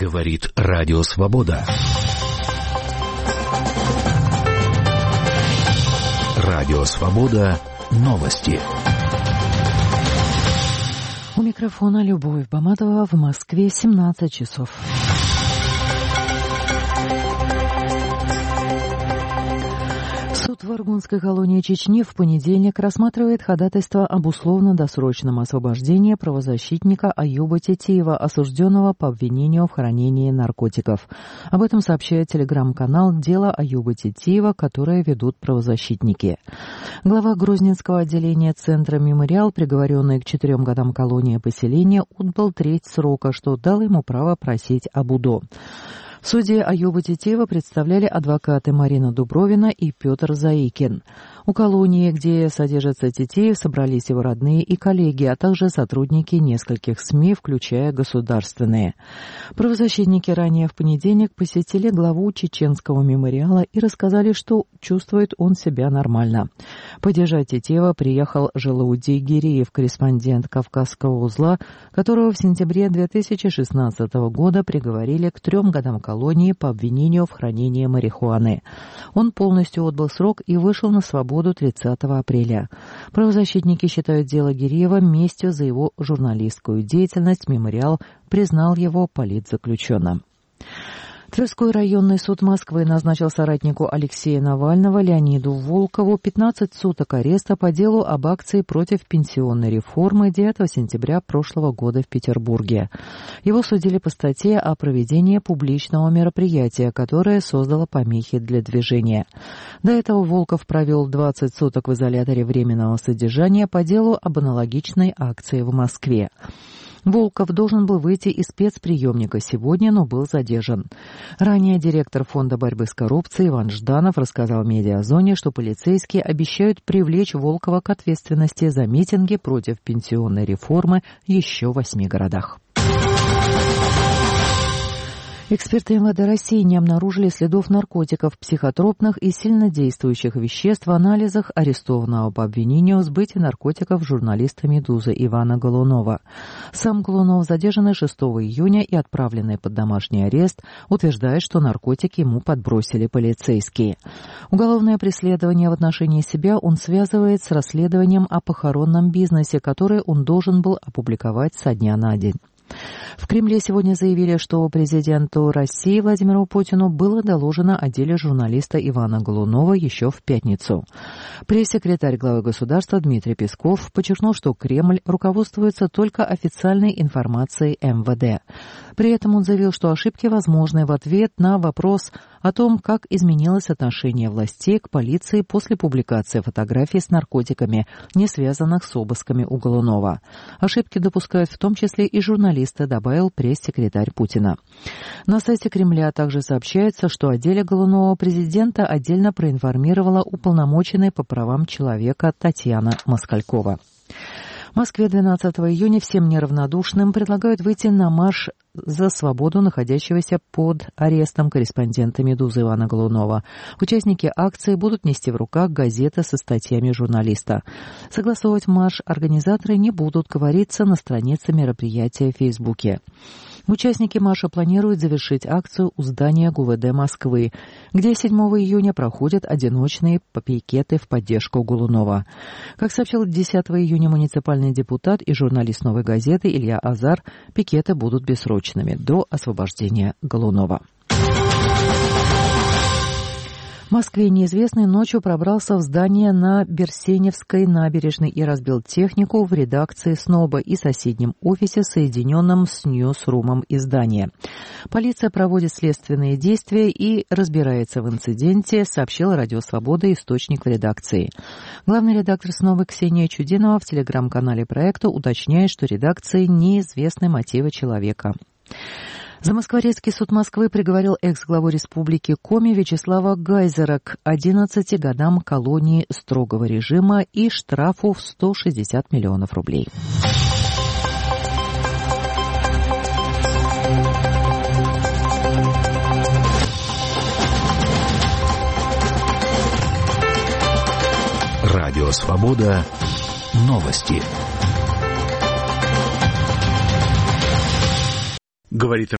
Говорит Радио Свобода. Радио Свобода. Новости. У микрофона Любовь Баматова. В Москве 17 часов. Суд в Аргунской колонии Чечни в понедельник рассматривает ходатайство об условно-досрочном освобождении правозащитника Аюба Тетеева, осужденного по обвинению в хранении наркотиков. Об этом сообщает телеграм-канал «Дело Аюба Тетеева», которое ведут правозащитники. Глава Грозненского отделения Центра «Мемориал», приговоренный к 4 годам колонии поселения, отбыл треть срока, что дало ему право просить об УДО. В суде Аюба Тетеева представляли адвокаты Марина Дубровина и Петр Заикин. У колонии, где содержится Тетеев, собрались его родные и коллеги, а также сотрудники нескольких СМИ, включая государственные. Правозащитники ранее в понедельник посетили главу чеченского мемориала и рассказали, что чувствует он себя нормально. Поддержать Тетеева приехал Желаудей Гиреев, корреспондент Кавказского узла, которого в сентябре 2016 года приговорили к 3 годам колонии по обвинению в хранении марихуаны. Он полностью отбыл срок и вышел на свободу 30 апреля. Правозащитники считают дело Гиреева местью за его журналистскую деятельность. Мемориал признал его политзаключенным. Тверской районный суд Москвы назначил соратнику Алексея Навального Леониду Волкову 15 суток ареста по делу об акции против пенсионной реформы 9 сентября прошлого года в Петербурге. Его судили по статье о проведении публичного мероприятия, которое создало помехи для движения. До этого Волков провел 20 суток в изоляторе временного содержания по делу об аналогичной акции в Москве. Волков должен был выйти из спецприемника сегодня, но был задержан. Ранее директор Фонда борьбы с коррупцией Иван Жданов рассказал Медиазоне, что полицейские обещают привлечь Волкова к ответственности за митинги против пенсионной реформы еще в 8 городах. Эксперты МВД России не обнаружили следов наркотиков, психотропных и сильнодействующих веществ в анализах арестованного по обвинению в сбытии наркотиков журналиста «Медузы» Ивана Голунова. Сам Голунов, задержанный 6 июня и отправленный под домашний арест, утверждает, что наркотики ему подбросили полицейские. Уголовное преследование в отношении себя он связывает с расследованием о похоронном бизнесе, которое он должен был опубликовать со дня на день. В Кремле сегодня заявили, что президенту России Владимиру Путину было доложено о деле журналиста Ивана Голунова еще в пятницу. Пресс-секретарь главы государства Дмитрий Песков подчеркнул, что Кремль руководствуется только официальной информацией МВД. При этом он заявил, что ошибки возможны, в ответ на вопрос о том, как изменилось отношение властей к полиции после публикации фотографий с наркотиками, не связанных с обысками у Голунова. Ошибки допускают в том числе и журналисты, добавил пресс-секретарь Путина. На сайте Кремля также сообщается, что о деле Голунова президента отдельно проинформировала уполномоченная по правам человека Татьяна Москалькова. В Москве 12 июня всем неравнодушным предлагают выйти на марш за свободу находящегося под арестом корреспондента «Медузы» Ивана Голунова. Участники акции будут нести в руках газеты со статьями журналиста. Согласовывать марш организаторы не будут, говорится на странице мероприятия в Фейсбуке. Участники марша планируют завершить акцию у здания ГУВД Москвы, где 7 июня проходят одиночные пикеты в поддержку Голунова. Как сообщил 10 июня муниципальный депутат и журналист «Новой газеты» Илья Азар, пикеты будут бессрочными до освобождения Голунова. В Москве неизвестный ночью пробрался в здание на Берсеневской набережной и разбил технику в редакции СНОБа и соседнем офисе, соединенном с Ньюсрумом издания. Полиция проводит следственные действия и разбирается в инциденте, сообщил Радио Свобода источник в редакции. Главный редактор СНОБа Ксения Чудинова в телеграм-канале проекта уточняет, что редакции неизвестны мотивы человека. Замоскворецкий суд Москвы приговорил экс-главу республики Коми Вячеслава Гайзера к 11 годам колонии строгого режима и штрафу в 160 миллионов рублей. Радио Свобода. Новости. Говорит